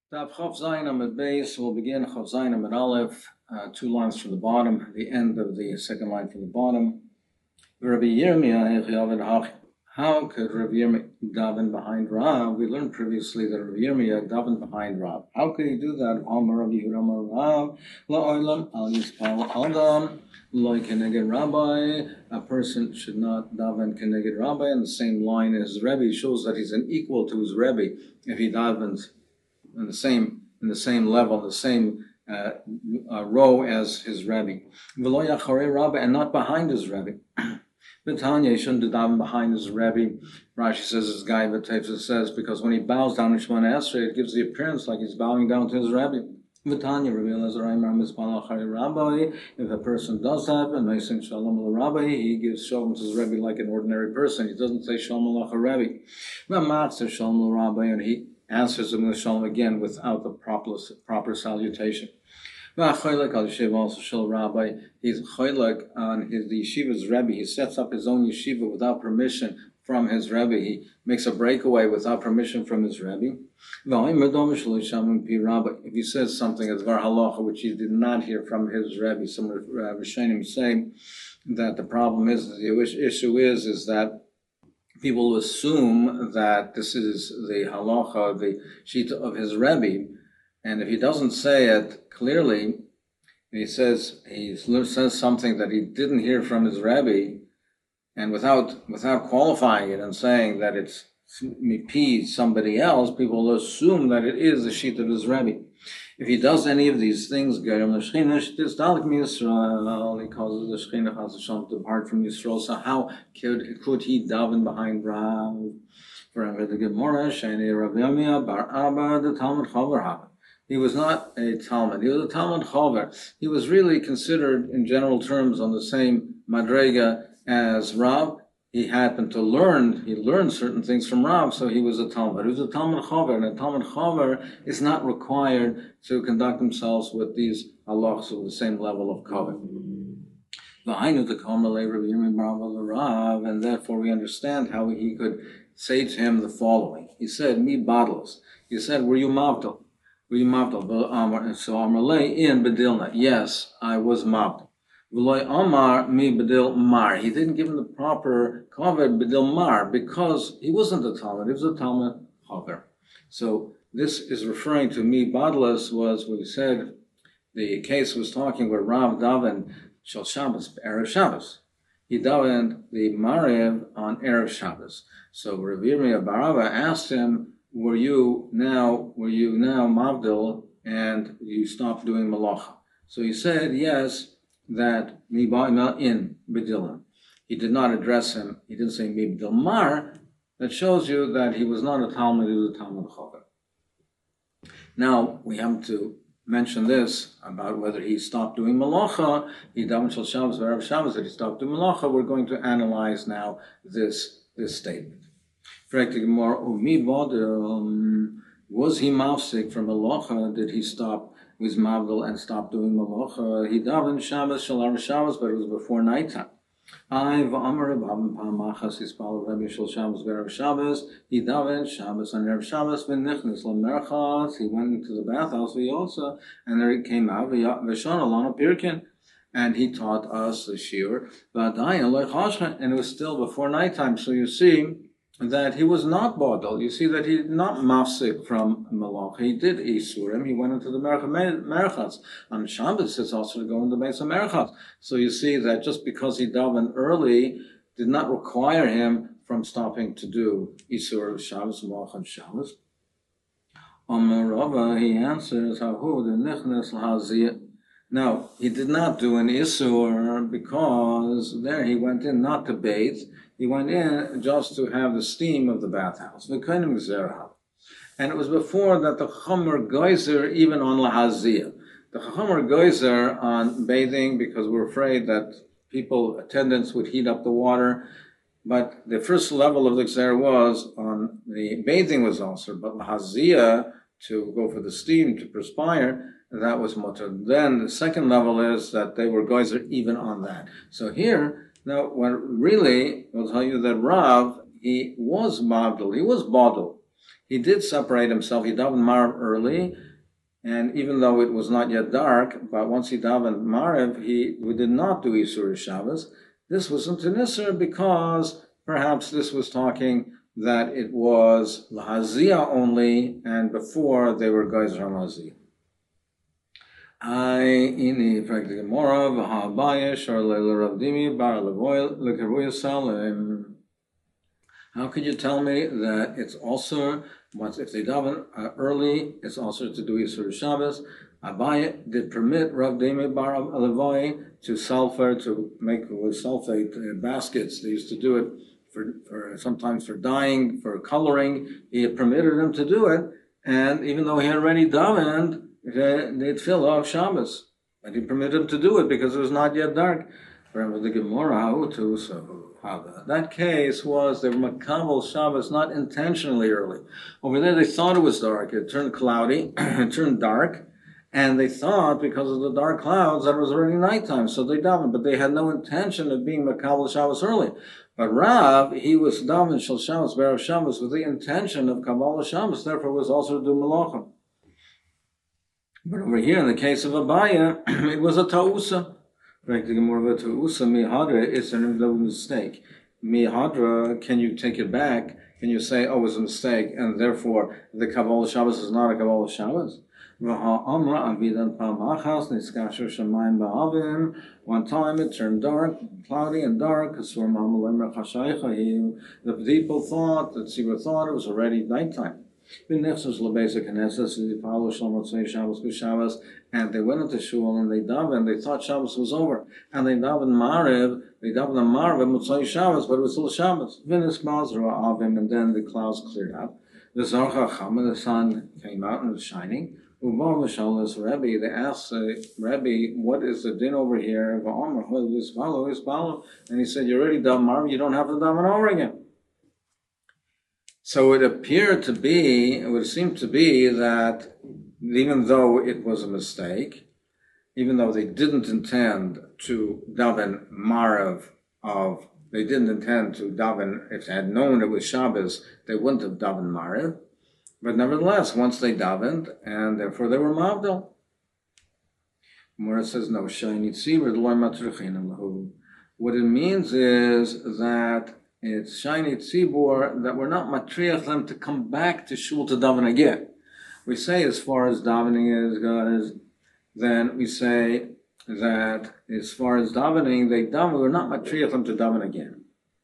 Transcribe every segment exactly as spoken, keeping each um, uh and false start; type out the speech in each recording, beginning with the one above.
Daf Chav Zayin Amid Beis will begin Chav Zayin Amid Aleph, uh, two lines from the bottom, the end of the second line from the bottom. Rabbi Yirmiyah, how could Rabbi Yirmiyah daven behind Rav? We learned previously that Rabbi Yirmiyah davened behind Rav. How could he do that? Amar Rabbi Yehuda Rav, la'olam al yispal adam, like keneged Rabbi. A person should not daven keneged Rabbi in the same line as Rebbe. Shows that he's an equal to his Rebbe if he davens in the same in the same level, the same uh, uh, row as his Rebbe. V'lo yacharei Rabbi, and not behind his Rebbe. V'tanya, he shouldn't daven behind his Rebbe. Rashi says, this guy V'tefza says, because when he bows down in Shemona Esrei, it gives the appearance like he's bowing down to his Rebbe. V'tanya, Rabbi Elazar Aimer Mizpal Acharei Rabbi. If a person does that, and they sing Shalom al Rabbi, he gives Shalom to his Rebbe like an ordinary person. He doesn't say Shalom al Rebbe. V'matzah Shalom al Rabbi, and he answers him with Shalom again without the proper, proper salutation. V'achoylek al yeshiva also shel Rabbi. He's choylek on his the yeshiva's Rebbe. He sets up his own yeshiva without permission from his Rebbe. He makes a breakaway without permission from his Rebbe. If he says something as Var Halacha, which he did not hear from his Rebbe, some Rishonim say that the problem is, the issue is, is that people assume that this is the halacha, the shita of his Rebbe, and if he doesn't say it clearly, he says he says something that he didn't hear from his Rebbe, and without without qualifying it and saying that it's mipi somebody else, people will assume that it is the shita of his Rebbe. If he does any of these things, he causes the Shekhinah Chas V'Shalom to depart from Yisrael. So how could, could he daven behind Rav? For the Gemara, Shani Rav Yirmiyah Bar Abba, the Talmud Chaver. He was not a Talmud. He was a Talmud Chaver. He was really considered, in general terms, on the same madrega as Rav. He happened to learn, he learned certain things from Rav, so he was a Talmud. He was a Talmud Chaver, and a Talmud Chaver is not required to conduct themselves with these halachos of the same level of kavod. And therefore we understand how he could say to him the following. He said, Mi badlos. He said, were you mavdal? Were you mavdal? So Amrlei in Bedilna. Yes, I was mavdal. Amar mi bedil mar. He didn't give him the proper kavod bedil mar because he wasn't a Talmud. He was a Talmud chaver. So this is referring to mi badlas was we said the case was talking where Rav davened shel Shabbos erev Shabbos. He davened the Mariv on erev Shabbos. So Rav Yirmiyah bar Abba asked him, "Were you now were you now mavdil and you stopped doing malacha?" So he said, "Yes." That Miba'ima in B'dilim. He did not address him. He didn't say Mib'dil Mar. That shows you that he was not a Talmud, he was a Talmud Chaver. Now, we have to mention this about whether he stopped doing Malacha. He davened Shel Shabbos, Erev Shabbos, that he stopped doing Malacha. We're going to analyze now this, this statement. Was he mafsik from Malacha? Did he stop with Mavdal and stopped doing Malacha? He davened Shabbos, Shal Shabbos, but it was before nighttime. I v'amar b'avim pa'amachas yispal Rebbe Shal Shabbos v'erev Shabbos. He davened Shabbos and erev Shabbos v'nichnis l'merchas. He went into the bathhouse v'yotza, and there he came out v'shon alon pirkin, and he taught us the shiur v'adayin lo'chashcha, and it was still before nighttime. So you see that he was not bodal. You see that he did not mafsik from Malach. He did Isurim. He went into the Merchas. On Shabbos, it's also to go into the base of Merchas. So you see that just because he davened early did not require him from stopping to do Isur of Shabbos, Malach and Shabbos. Omer Rava, he answers, Hahu the Nichnes Lahaziyah. No, he did not do an Isur because there he went in not to bathe. He went in just to have the steam of the bathhouse. And it was before that the Chomer Geyser even on Lahaziyah. The Chomer Geyser on bathing because we're afraid that people, attendants would heat up the water. But the first level of the Gzer was on the bathing was also, but Lahaziyah, to go for the steam, to perspire, that was mutter. Then the second level is that they were Geyser even on that. So here, now, what really will tell you that Rav, he was Mavdal, he was Badal. He did separate himself. He davened Mariv early, and even though it was not yet dark, but once he davened Mariv, he we did not do Isur Shabbos. This wasn't an Isur because perhaps this was talking that it was Lahazia only, and before they were Geyser Lahazia. I ini practically Gemara v'ha'abayish or le'Rav Dimi bar le'Kavuya Salim. How could you tell me that it's also once if they daven uh, early, it's also to do Yisur Shabbos? Abaye did permit Rav Dimi bar Levoy to sulfur to make with sulfate uh, baskets. They used to do it for, for sometimes for dyeing, for coloring. He had permitted him to do it, and even though he had already davened, they'd fill off Shabbos, and he permitted him to do it because it was not yet dark. Remember the Gemara, how to so. That case was they were makabel Shabbos not intentionally early. Over there they thought it was dark. It turned cloudy, it turned dark, and they thought because of the dark clouds that it was already nighttime, so they davened, but they had no intention of being makabel Shabbos early. But Rav, he was daven shel Shabbos, B'erev Shabbos, with the intention of kabbalah Shabbos, therefore was also to do malacha. But over here, in the case of Abaya, it was a ta'usa. Practically more of a ta'usa. Mihadra is a mistake. Mihadra, can you take it back? Can you say, oh, it was a mistake, and therefore the Kabbalah Shabbos is not a Kabbalah Shabbos? One time it turned dark, cloudy and dark. The people thought, the tzibur thought it was already nighttime. And they went into shul and they davened, and they thought Shabbos was over. And they davened Mariv, they davened Mariv and Motzei Shabbos, but it was still Shabbos. And then the clouds cleared out. The Zohar Chacham, the sun came out and was shining. Rebbe, they asked uh, Rebbe, what is the din over here? And he said, you already davened Mariv, you don't have to daven over again. So it appeared to be, it would seem to be that even though it was a mistake, even though they didn't intend to daven Mariv of, they didn't intend to daven, if they had known it was Shabbos, they wouldn't have daven Mariv. But nevertheless, once they davened, and therefore they were Mavdil. Mora says, no, what it means is that it's shiny tzibur that we're not matriach them to come back to shul to daven again. We say as far as davening is goes, then we say that as far as davening, they daven, we're not matriach them to daven again.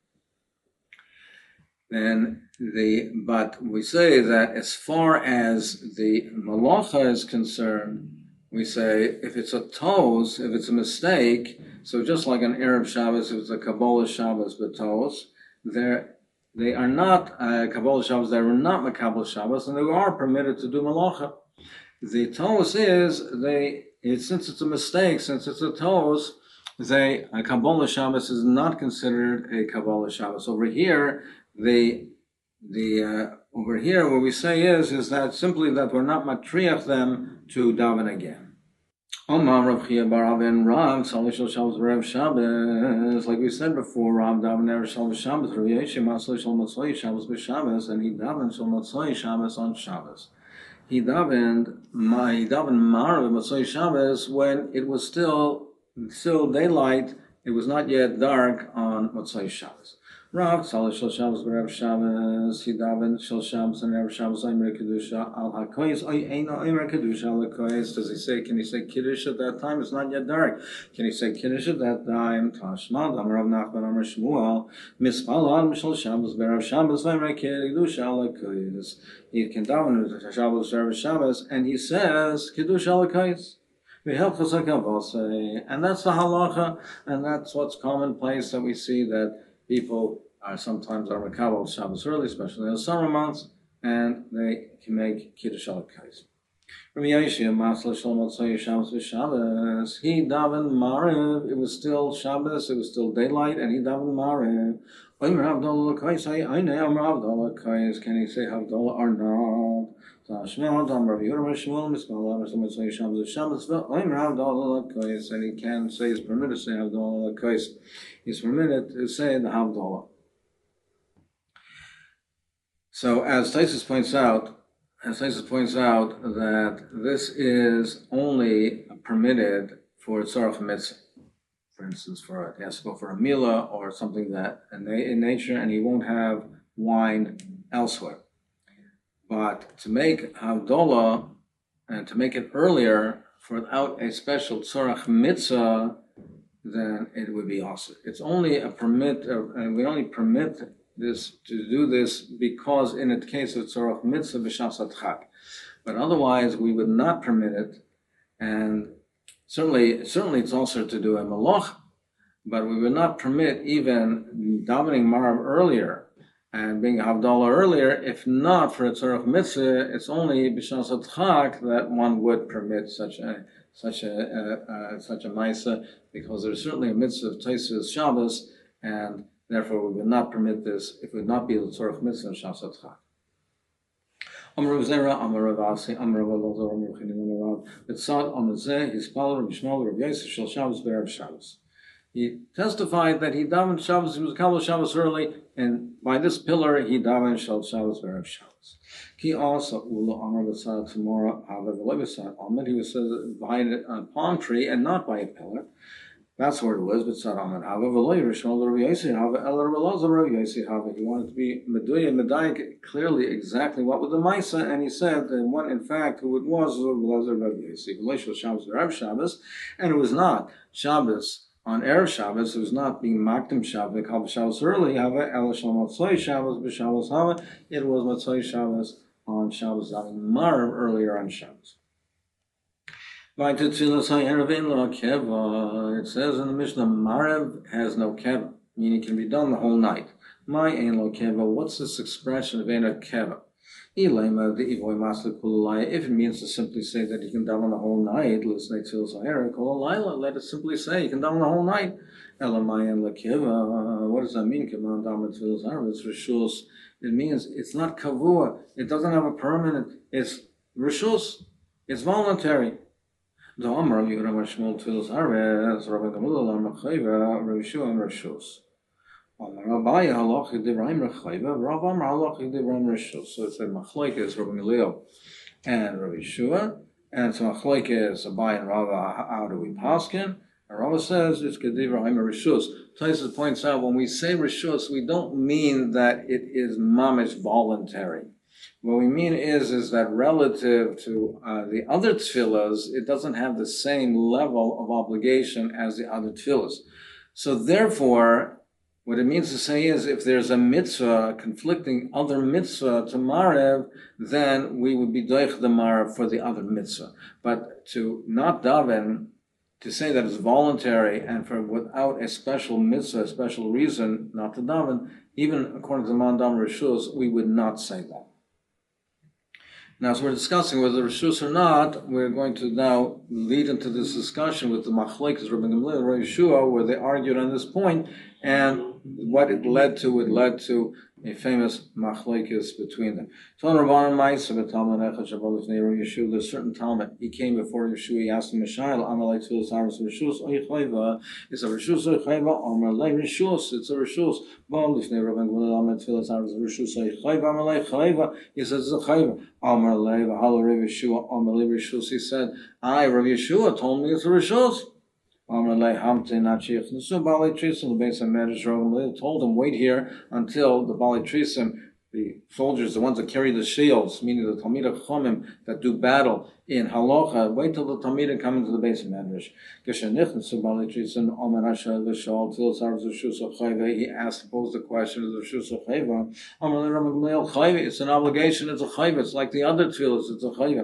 Then the but we say that as far as the malacha is concerned, we say if it's a toes, if it's a mistake, so just like an Erev Shabbos, if it's a Kabbalah Shabbos but toes, They're, they are not uh, Kabbalah Shabbos, they are not Makabal Shabbos, and they are permitted to do Malacha. The Tos is, they, it, since it's a mistake, since it's a Tos, they, a Kabbalah Shabbos is not considered a Kabbalah Shabbos. Over here, the, the, uh, over here, what we say is, is that simply that we're not matriach them to daven again. Omar Rav Chia bar Rav and Rav Salishal Shabbos Rev Shabbos, like we said before, Rav daven Erev Shabbos Shabbos, Rav Yeshua Salishal Motzei Shabbos b'Shabbos, and he davened Shal Motzei Shabbos on Shabbos. He davened he davened Marav Motzei Shabbos when it was still still daylight. It was not yet dark on Motzei Shabbos. Rav Salishal Shabbos Rev Shabbos, he davened Shal Shabbos and Rev Shabbos Aimer Kedusha al Hakoyes Eino Aimer Kedusha al Hakoyes. Does he say? Can he say Kiddush at that time? It's not yet dark. Can he say Kiddush at that time? Tashmad Amar Rav Nachman Amar Shmuel Mispal Al Shal Shabbos Rev Shabbos Aimer Kedusha al Hakoyes. He can daven Shabbos Rev Shabbos, and he says Kiddush al Hakoyes. And that's the halacha, and that's what's commonplace that we see that people are sometimes are makabel Shabbos early, especially in the summer months, and they can make Kiddush al Kais. From Yeshua, Masla Shal Motzei Shabbos v'Shabbos, he davened Mariv. It was still Shabbos, it was still daylight, and he davened Mariv. Omer Havdalah Kais, I know Omer Havdalah Kais. Can he say Havdalah or not? And he can say it's permitted to say Havdalah Kais. He's permitted to say the Havdalah. So as Taisus points out, as Taisus points out that this is only permitted for tzarach mitzvah. For instance, for a, he has to go for a mila or something that in, in nature, and he won't have wine elsewhere. But to make havdolah and to make it earlier without a special tzarach mitzvah, then it would be also. It's only a permit, uh, and we only permit this to do this because in the case of tzarach mitzvah b'shas chag. But otherwise, we would not permit it, and certainly, certainly it's also to do a malach, but we would not permit even davening marav earlier and being havdalah earlier, if not for a tzarach mitzvah. It's only b'shas chag that one would permit such a such a uh, uh, such a ma'isa, because there's certainly a mitzvah of Taisus Shabbos, and therefore we would not permit this. It would not be the tzarach mitzvah of Shas Chag. Amar Rav Zera, Amar Rav Asi, Amar Rav Elazar, Amar Rav Chinim, Amar Rav B'tzad Amar Zeh, Hispal Rav Yishmael, Rav Yosef Shel Shabbos B'Erev Shabbos. He testified that he davened Shabbos, he was Kabbalah Shabbos early, and by this pillar he davened Shel Shabbos B'Erev Shabbos. He also Ula Amar B'tzad Tamora Ava V'Levasad Amar. He was behind a palm tree and not by a pillar. That's where it was. B'tzad Amar Ava V'Lev Rishon Rav Yosef Ava El Rav Elazar Rav Yosef Ava. He wanted to be Meduya Medayik clearly exactly what was the Maisa, and he said that one in fact who it was Rav Elazar Rav Yosef. V'Leishul Shabbos B'Erev Shabbos, and it was not Shabbos on Erev Shabbos. It was not being Makdim Shabbos, Kabbalah Shabbos early. Hava El Shal Matzoi Shabbos B'Shabbos Hava. It was Matzoi Shabbos on Shabbos, I mean Marav earlier on Shabbos. It says in the Mishnah, Marav has no keva, meaning it can be done the whole night. My ein lo keva. What's this expression of ein lo keva? If it means to simply say that you can daven the whole night, let it simply say you can daven the whole night. What does that mean? It means it's not kavua. It doesn't have a permanent. It's rishus. It's voluntary. The Amar Yudam Shmuel Tfilas Harez Rabbi Gamliel Amar Chayva Rabbi Shua and Rishus. Amar Abaya Halach Yudivraim Rechayva Rav Amar Halach Yudivraim Rishus. So it's a machlekes Rabbi Gamliel and Rabbi Shua, and it's a machlekes Abaya and Rava. How do we paskin? And Rava says it's Yudivraim Rishus. Taisus points out when we say Rishus, we don't mean that it is mamish voluntary. What we mean is, is that relative to uh, the other tefillahs, it doesn't have the same level of obligation as the other tefillahs. So therefore, what it means to say is, if there's a mitzvah conflicting other mitzvah to Marev, then we would be doich the Marev for the other mitzvah. But to not daven, to say that it's voluntary and for without a special mitzvah, a special reason not to daven, even according to the Mandam Rishus, we would not say that. Now, as we're discussing whether Rishus or not, we're going to now lead into this discussion with the Machlekes Rabbi Gamliel and Rabbi Yeshua, where they argued on this point, and what it led to, it led to a famous Machlekes between them. There's a certain Talmud. He came before Yeshua, he asked him, Mishael, Amalei Tfilas Haris Rishus Oichayva. It's a Rishus Oichayva, Amalei Rishus. It's a Rishus. He says, it's a Chayva. Amalei V'Halei Yeshua, Amalei Rishus. He said, I, Rabbi Yeshua, told me it's a Rishus. Amalei Hamte Nachich. The Bali Trisim, the base of Medrash Rogam told him, wait here until the Bali Trisim, the soldiers, the ones that carry the shields, meaning the Talmidei Chachamim that do battle in Halacha, wait till the Talmidim come into the base of Medrash. He asked, posed the question of the Rishus Chayva. It's an obligation, it's a chayva, it's like the other tefillas, it's a chayva.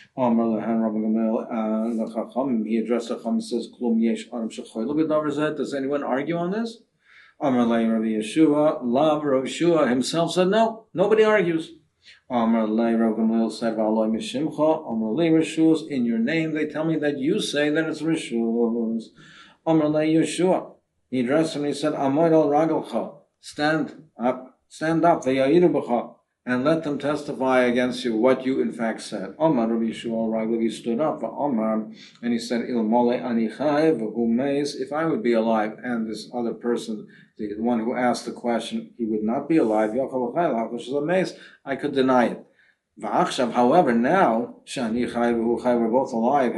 He addressed the Chacham and says, does anyone argue on this? Amalei Rabbi Yeshua, Lav Rabbi Yeshua himself said no. Nobody argues. Amalei Rabbi Gamliel said, V'aloi Mishimcha, Amalei Rishus. In your name, they tell me that you say that it's Rishus. Amalei Yeshua. He addressed him and he said, Amoid al Ragelcha. Stand up. Stand up. Ve'yayiru b'cha. and let them testify against you what you in fact said. Omar Rabbi Yeshua Raglavi stood up for Omar, and he said, Il mole anichai v'hu meis, if I would be alive, and this other person, the one who asked the question, he would not be alive, which is a meis, I could deny it. V'achshav, however, now, shani chai v'hu chai, we're both alive,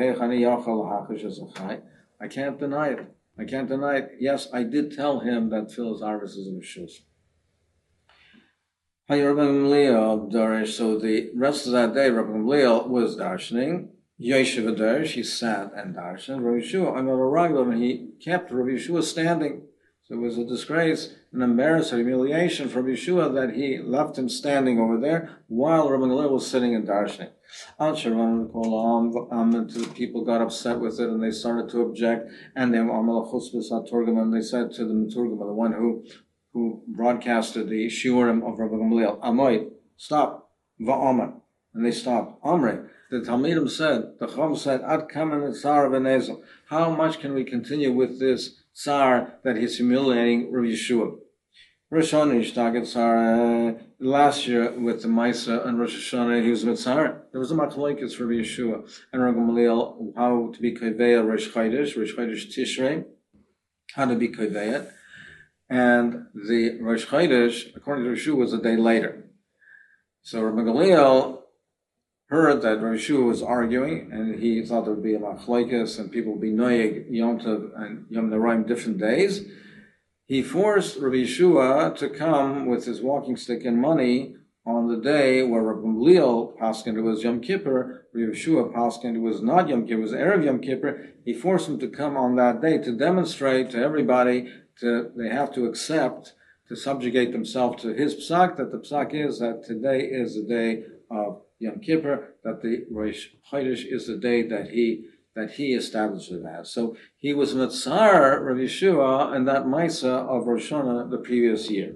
I can't deny it. I can't deny it. Yes, I did tell him that Tfilas Arvis is a Rishus. So the rest of that day, Rabbi Gamliel was darshaning. Yeshiva Darsh, he sat and darshan. Rabbi Yeshua, I'm a Raglam, and he kept Rabbi Yeshua standing. So it was a disgrace, an embarrassment, humiliation for Rabbi Yeshua that he left him standing over there while Rabbi Gamliel was sitting and darshaning. Um, the people got upset with it and they started to object. And they, and they said to the Maturgam, the one who who broadcasted the shiurim of Rabbi Gamliel, Amoid, stop, va'omer. And they stopped. Amre, the Talmidim said, the Chum said, Ad kamen tsar v'nezel. How much can we continue with this tsar that he's humiliating Rabbi Yeshua? Rosh Hashanah, tsar, last year with the Maisa and Rosh Hashanah, he was with tsar. There was a machlokes for Rabbi Yeshua and Rabbi Gamliel, how to be koveya Rosh Chodesh, Rosh Chodesh Tishrei, how to be koveya. And the Rosh Chodesh, according to Yeshua, was a day later. So Rabbi Gamliel heard that Rabbi Yeshua was arguing, and he thought there would be a machlokes and people would be noyeg Yom Tov and Yom Noraim different days. He forced Rabbi Yeshua to come with his walking stick and money on the day where Rabbi Gamliel paskined it was Yom Kippur, Rabbi Yeshua paskined it was not Yom Kippur, it was Erev Yom Kippur. He forced him to come on that day to demonstrate to everybody to, they have to accept, to subjugate themselves to his psak, that the psak is that today is the day of Yom Kippur, that the Rosh Chodesh is the day that he that he established it as. So he was Mitzar Rabbi Yeshua and that Maisa of Rosh Hashanah the previous year.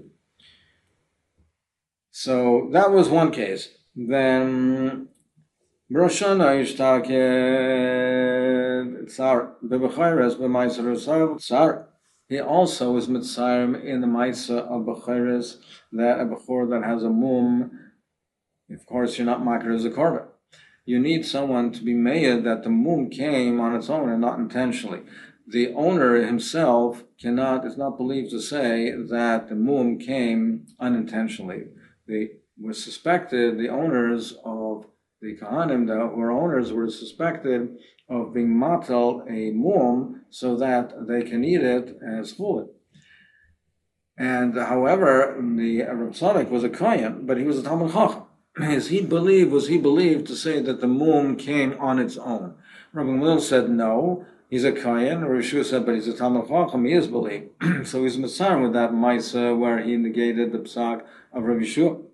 So that was one case. Then Rosh Hashanah Yishtakeh Tsar B'Bechayrez B'Maisa Rosav Tsar. He also is Mitzayim in the Maisa of Bechayrez, that a Bechor that has a mum. Of course, you're not makar as a korban. You need someone to be made that the mum came on its own and not intentionally. The owner himself cannot, is not believed to say that the mum came unintentionally. They were suspected, the owners of the Kohanim, the, who were owners, were suspected of being matal a mum so that they can eat it as chulin. And however, the Rav Tzadok was a kohen, but he was a Talmud Chacham. Is he believed, was he believed to say that the mum came on its own? Rabbi Gamliel said no, he's a kohen. Rabbi Yeshua said, but he's a Talmud Chacham, he is believed. So he's mitzar with that Maisa where he negated the psak of Rabbi Yeshua.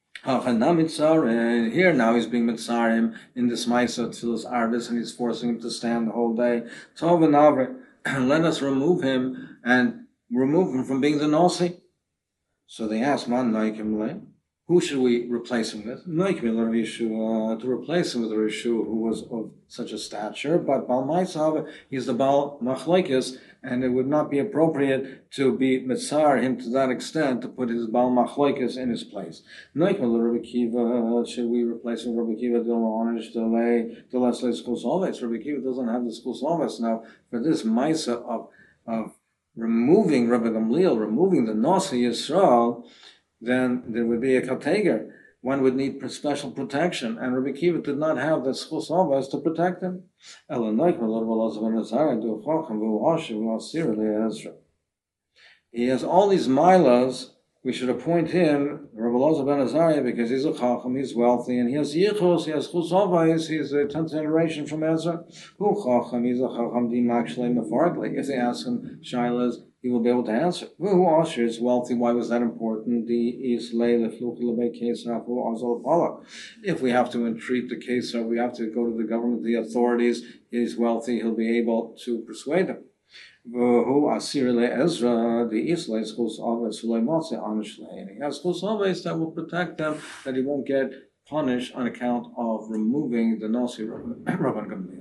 And here now he's being mitzarim in this Maisa of Tfilas Arvis, and he's forcing him to stand the whole day. Tov and Avre, let us remove him and remove him from being the Nosi. So they asked, Man Noikim Le. Who should we replace him with? To replace him with Rabbi Yeshua, who was of such a stature, but Bal Maisav, he's the Bal Machlokes, and it would not be appropriate to be mitzar him to that extent to put his Bal Machlokes in his place. Should we replace him with Rabbi Kiva? The less school salves. Rabbi Kiva doesn't have the school salves now for this Maisa of of removing Rabbi Gamliel, removing the Nasi Yisrael. Then there would be a kateger. One would need special protection, and Rabbi Kiva did not have the schus savas to protect him. He has all these milas. We should appoint him, Rabbi Elazar ben Azariah, because he's a chacham, he's wealthy, and he has yichos, he has schus savas. He's a tenth generation from Ezra. Who chacham? He's a chacham din actually mefargli. If they ask him shailas, he will be able to answer. Who Asher is wealthy? Why was that important? If we have to entreat the Kesar, we have to go to the government, the authorities. He's wealthy, he'll be able to persuade them. Who Asir le Ezra, the Isla schools always and he has schools always that will protect them, that he won't get punished on account of removing the Nasi Rabban Gamliel.